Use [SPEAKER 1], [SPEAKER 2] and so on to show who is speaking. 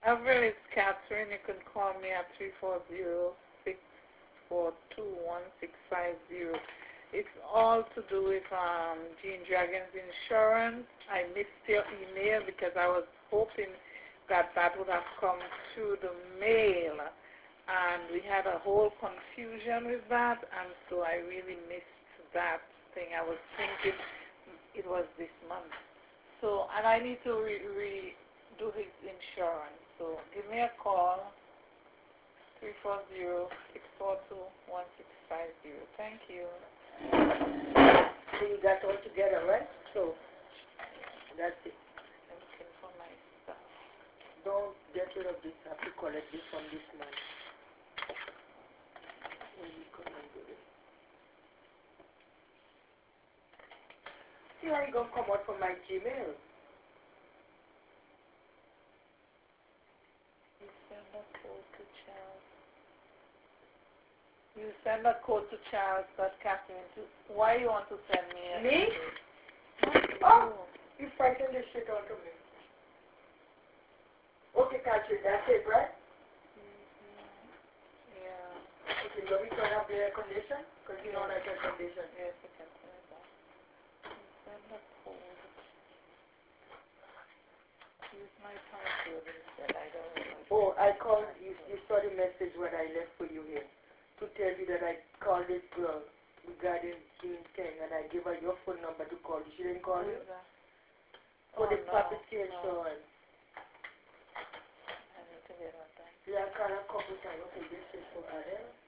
[SPEAKER 1] Avril, it's Catherine. You can call me at 340-642-1650. It's all to do with Gene Dragon's insurance. I missed your email because I was hoping that that would have come through the mail. And we had a whole confusion with that, and so I really missed that thing. I was thinking it was this month. So, and I need to redo his insurance. So give me a call, 340-642-1650. Thank you.
[SPEAKER 2] So you got all together, right? So that's it.
[SPEAKER 1] I'm looking for my stuff.
[SPEAKER 2] Don't get rid of this. I have to collect this from this man. See how you gonna come out from my Gmail?
[SPEAKER 1] You send a code to Charles, but Catherine, why you want to send me a
[SPEAKER 2] Me?
[SPEAKER 1] Oh,
[SPEAKER 2] you frightened the shit out of me. Okay, Catherine, that's it, right?
[SPEAKER 1] Yeah.
[SPEAKER 2] Okay, you want me to turn up the air condition? Because you don't like air condition.
[SPEAKER 1] Yes, you can turn it on. Send a code. Use my password instead. I don't know.
[SPEAKER 2] Oh, I called, you saw the message what I left for you here. To tell you that I called this girl regarding Jean Teng, and I gave her your phone number to call you. She didn't call you? For the property insurance.
[SPEAKER 1] I need to get on that.
[SPEAKER 2] Yeah, I called her a couple times. Okay, this is for her.